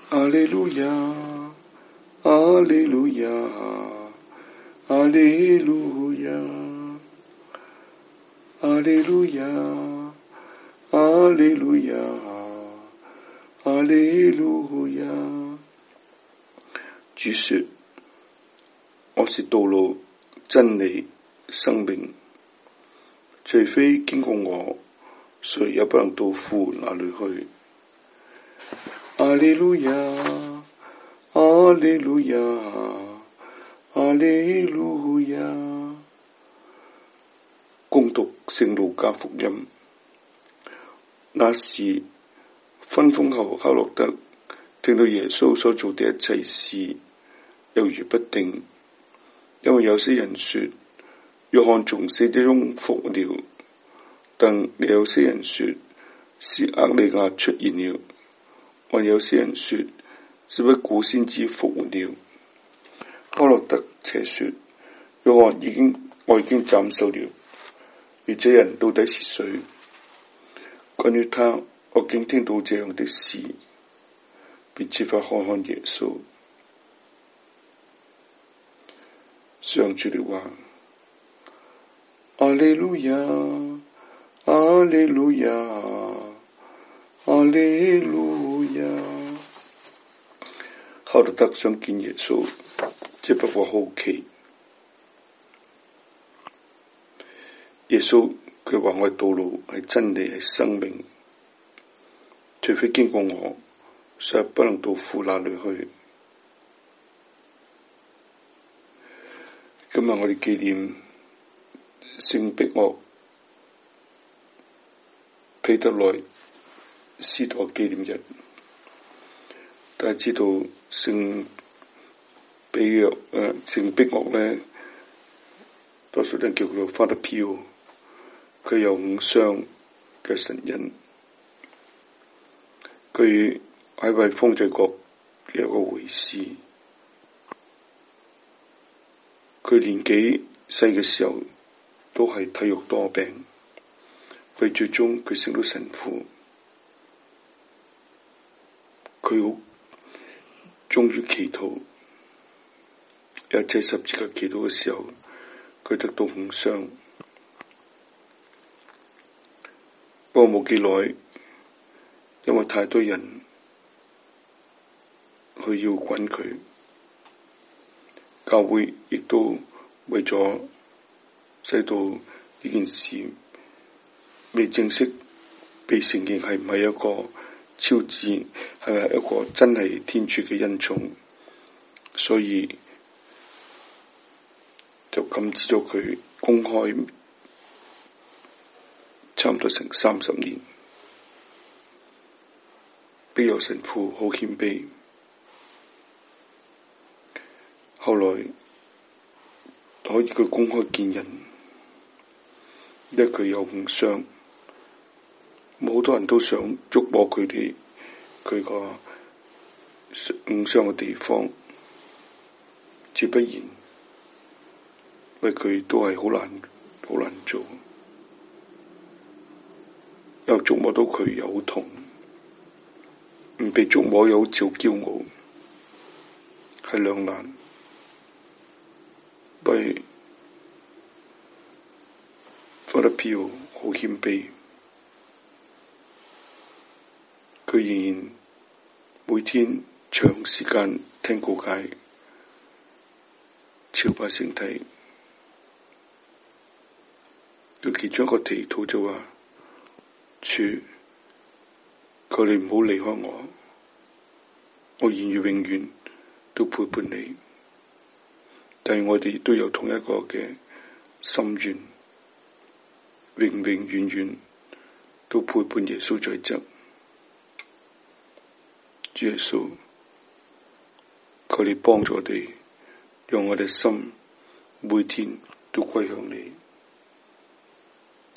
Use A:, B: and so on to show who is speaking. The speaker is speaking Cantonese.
A: 阿利路亞，阿利路亞，阿利路亞，阿利路亞，阿利路亞，阿利路亞。主說：我是道路、真理、生命，除非經過我，誰也不能到父那裏去。阿利路亞，阿利路亞，阿利路亞。恭讀聖路加福音。那時分封後，黑落德聽到耶穌所做的一切事，猶豫不定，因為有些人說約翰從死者中復活了，但也有些人說是厄里亞出現了，還有些人說是不古先知復活了。黑落德且說約翰我已經斬首了，而這人到底是誰？關於他，我竟聽到這樣的事，便設法看看耶穌。上主的話。阿利路亞，阿利路亞，阿利路亞。黑落德想見耶穌，只不過好奇。耶穌佢話我係道路，係真理，係生命，除非經過我，實不能到父那裏去。今日我哋紀念聖碧岳彼特內司鐸紀念日。大家知道聖碧岳咧，多數人叫佢做 Father Pio。佢有5雙嘅神恩，佢喺為方濟各有個會士，佢年紀細嘅時候都係體弱多病，佢最終佢成到神父，佢好忠於祈禱，有一次十字架祈禱嘅時候，佢得到5雙。不過冇幾耐，因為太多人去要滾佢，教會亦都為咗使到呢件事未正式被承認係唔係一個超自然，係咪一個真係天主嘅恩寵，所以就禁止咗佢公開。差唔多成30年，碧岳神父好謙卑。後來可以佢公開見人，因為佢有5雙，好多人都想觸摸佢個5雙嘅地方，自不然，因為佢都係好難做。又觸摸到佢又好痛，唔被觸摸又好似好驕傲，係兩難。為 Father Pio 好謙卑，佢仍然每天長時間聽告解、朝拜聖體。佢其中一個祈禱就話：主，求你唔好離開我，我願意永遠都陪伴你。但係我哋都有同一個嘅心願，永遠都陪伴耶穌在側。主耶穌，求你幫助我哋，讓我哋心每天都歸向你。